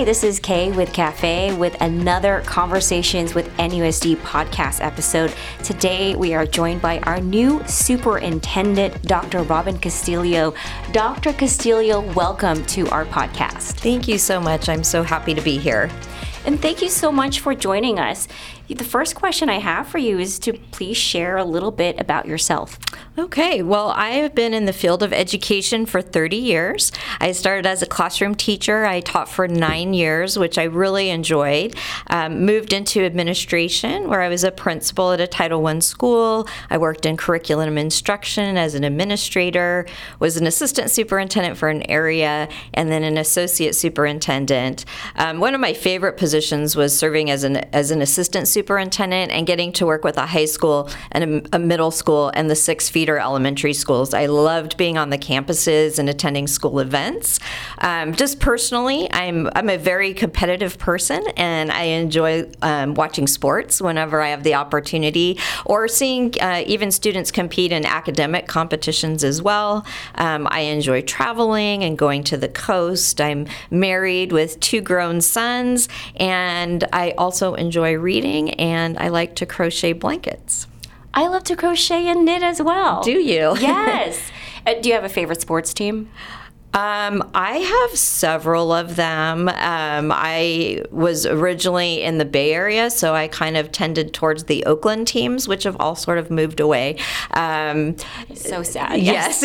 this is Kay with Cafe with another Conversations with NUSD podcast episode. Today we are joined by our new superintendent, Dr. Robin Castillo. Dr. Castillo, welcome to our podcast. Thank you so much. I'm so happy to be here. And thank you so much for joining us. The first question I have for you is to please share a little bit about yourself. Okay, well, I have been in the field of education for 30 years. I started as a classroom teacher. I taught for 9 years, which I really enjoyed. Moved into administration, where I was a principal at a Title I school. I worked in curriculum instruction as an administrator, was an assistant superintendent for an area, and then an associate superintendent. One of my favorite positions was serving as an assistant superintendent and getting to work with a high school and a middle school and the 6 feeder elementary schools. I loved being on the campuses and attending school events. Just personally, I'm a very competitive person, and I enjoy watching sports whenever I have the opportunity, or seeing even students compete in academic competitions as well. I enjoy traveling and going to the coast. I'm married with 2 grown sons, and I also enjoy reading, and I like to crochet blankets. I love to crochet and knit as well. Do you? Yes. Do you have a favorite sports team? I have several of them. I was originally in the Bay Area, so I kind of tended towards the Oakland teams, which have all sort of moved away. So sad. Yes.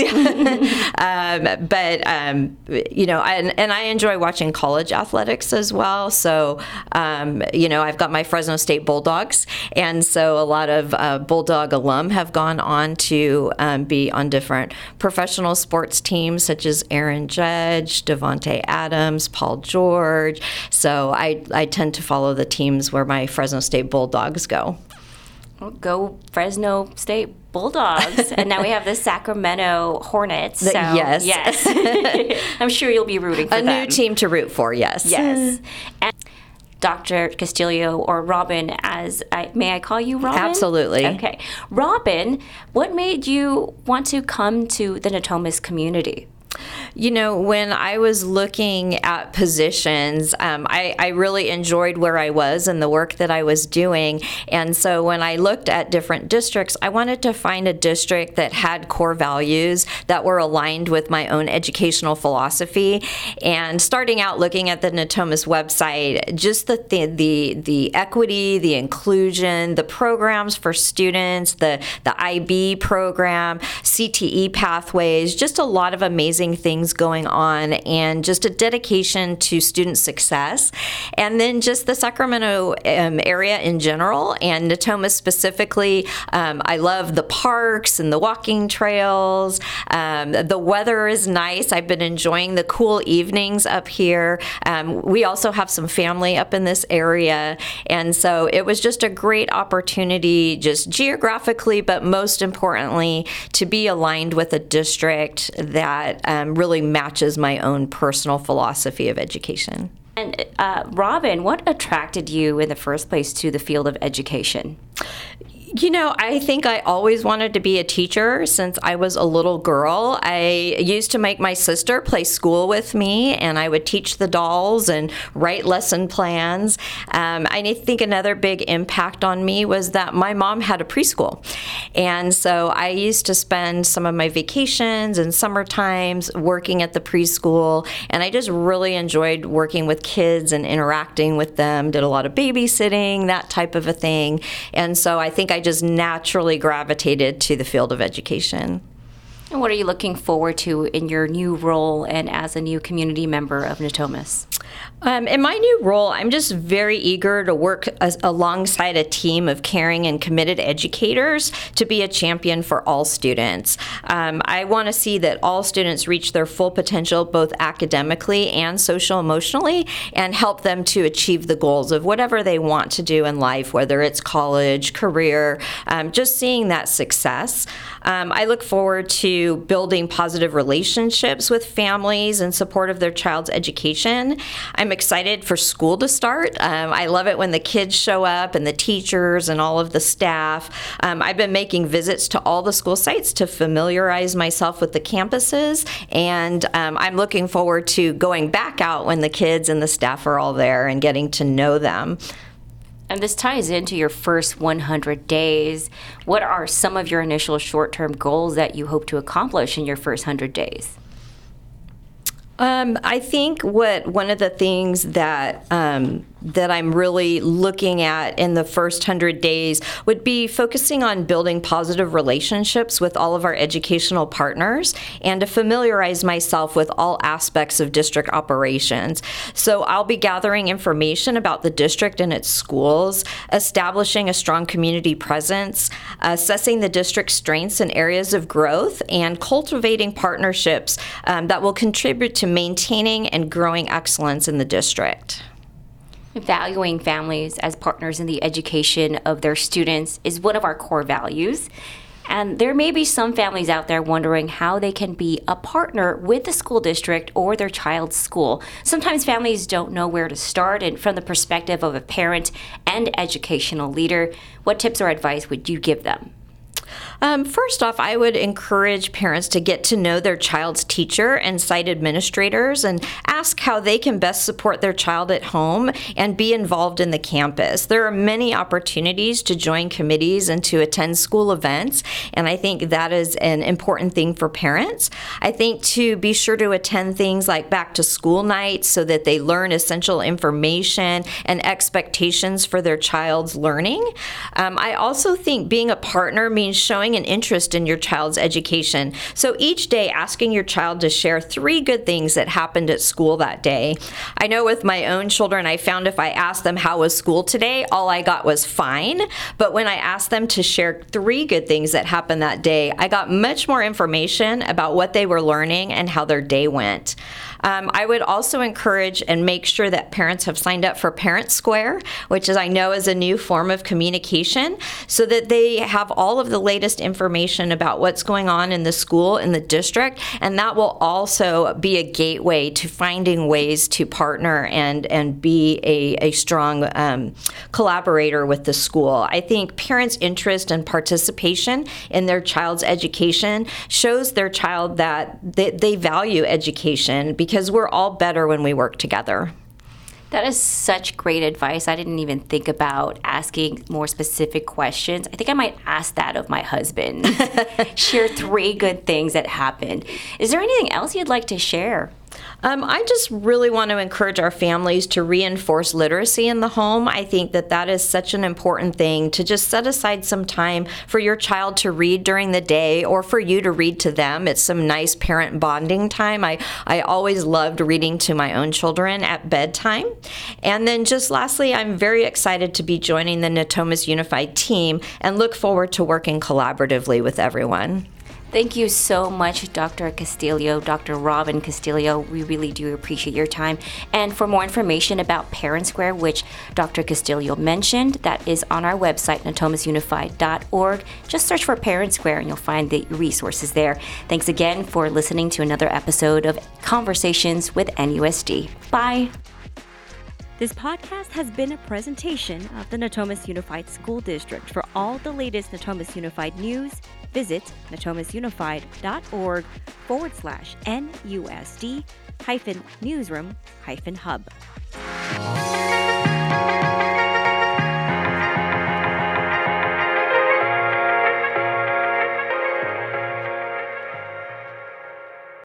And I enjoy watching college athletics as well. So, I've got my Fresno State Bulldogs, and so a lot of Bulldog alum have gone on to be on different professional sports teams, such as Aaron Judge, Devontae Adams, Paul George. So I tend to follow the teams where my Fresno State Bulldogs go. Go Fresno State Bulldogs. And now we have the Sacramento Hornets. So, yes. I'm sure you'll be rooting for them. A new team to root for, yes. Yes. And Dr. Castillo, or Robin, may I call you Robin? Absolutely. Okay. Robin, what made you want to come to the Natomas community? When I was looking at positions, I really enjoyed where I was and the work that I was doing. And so when I looked at different districts, I wanted to find a district that had core values that were aligned with my own educational philosophy. And starting out looking at the Natomas website, just the equity, the inclusion, the programs for students, the IB program, CTE pathways, just a lot of amazing things going on, and just a dedication to student success. And then just the Sacramento area in general, and Natomas specifically. I love the parks and the walking trails. The weather is nice. I've been enjoying the cool evenings up here. We also have some family up in this area, and so it was just a great opportunity, just geographically, but most importantly, to be aligned with a district that really matches my own personal philosophy of education. And Robin, what attracted you in the first place to the field of education? I think I always wanted to be a teacher since I was a little girl. I used to make my sister play school with me, and I would teach the dolls and write lesson plans. I think another big impact on me was that my mom had a preschool. And so I used to spend some of my vacations and summer times working at the preschool, and I just really enjoyed working with kids and interacting with them, did a lot of babysitting, that type of a thing. And so I think I just naturally gravitated to the field of education. And what are you looking forward to in your new role and as a new community member of Natomas? In my new role, I'm just very eager to work alongside a team of caring and committed educators to be a champion for all students. I want to see that all students reach their full potential, both academically and social-emotionally, and help them to achieve the goals of whatever they want to do in life, whether it's college, career, just seeing that success. I look forward to building positive relationships with families in support of their child's education, I'm excited for school to start. I love it when the kids show up and the teachers and all of the staff. I've been making visits to all the school sites to familiarize myself with the campuses, and I'm looking forward to going back out when the kids and the staff are all there and getting to know them. And this ties into your first 100 days. What are some of your initial short-term goals that you hope to accomplish in your first 100 days? I think one of the things that I'm really looking at in the first 100 days would be focusing on building positive relationships with all of our educational partners and to familiarize myself with all aspects of district operations. So I'll be gathering information about the district and its schools, establishing a strong community presence, assessing the district's strengths and areas of growth, and cultivating partnerships that will contribute to maintaining and growing excellence in the district. Valuing families as partners in the education of their students is one of our core values. And there may be some families out there wondering how they can be a partner with the school district or their child's school. Sometimes families don't know where to start, and from the perspective of a parent and educational leader, what tips or advice would you give them? First off, I would encourage parents to get to know their child's teacher and site administrators and ask how they can best support their child at home and be involved in the campus. There are many opportunities to join committees and to attend school events, and I think that is an important thing for parents. I think to be sure to attend things like back to school nights so that they learn essential information and expectations for their child's learning. I also think being a partner means showing an interest in your child's education. So each day, asking your child to share 3 good things that happened at school that day. I know with my own children, I found if I asked them how was school today, all I got was fine. But when I asked them to share 3 good things that happened that day, I got much more information about what they were learning and how their day went. I would also encourage and make sure that parents have signed up for Parent Square, which I know is a new form of communication, so that they have all of the latest information about what's going on in the school, in the district, and that will also be a gateway to finding ways to partner and be a strong collaborator with the school. I think parents' interest and participation in their child's education shows their child that they value education, because we're all better when we work together. That is such great advice. I didn't even think about asking more specific questions. I think I might ask that of my husband. Share 3 good things that happened. Is there anything else you'd like to share? I just really want to encourage our families to reinforce literacy in the home. I think that is such an important thing, to just set aside some time for your child to read during the day or for you to read to them. It's some nice parent bonding time. I always loved reading to my own children at bedtime. And then just lastly, I'm very excited to be joining the Natomas Unified team and look forward to working collaboratively with everyone. Thank you so much, Dr. Castillo, Dr. Robin Castillo. We really do appreciate your time. And for more information about Parent Square, which Dr. Castillo mentioned, that is on our website, natomasunified.org. Just search for Parent Square and you'll find the resources there. Thanks again for listening to another episode of Conversations with NUSD. Bye. This podcast has been a presentation of the Natomas Unified School District. For all the latest Natomas Unified news, visit natomasunified.org/NUSD-newsroom-hub.